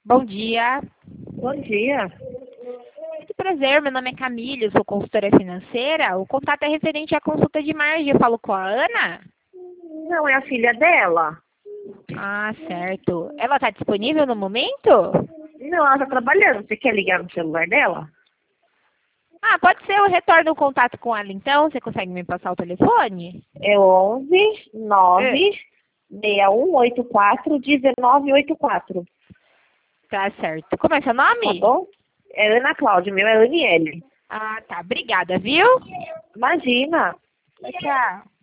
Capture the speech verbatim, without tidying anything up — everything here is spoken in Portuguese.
Bom dia. Bom dia. Muito prazer, meu nome é Camila, eu sou consultora financeira. O contato é referente à consulta de margem. Eu falo com a Ana? Não, é a filha dela? Ah, certo. Ela está disponível no momento? Não, ela está trabalhando. Você quer ligar no celular dela? Ah, pode ser, eu retorno o contato com ela então. Você consegue me passar o telefone? É onze, É. nove, seis um oito quatro, um nove oito quatro. Tá certo. Como é seu Tá nome? bom? É Ana Cláudia, meu é Aniele. Ah, tá. Obrigada, viu? Imagina. Tchau, tchau.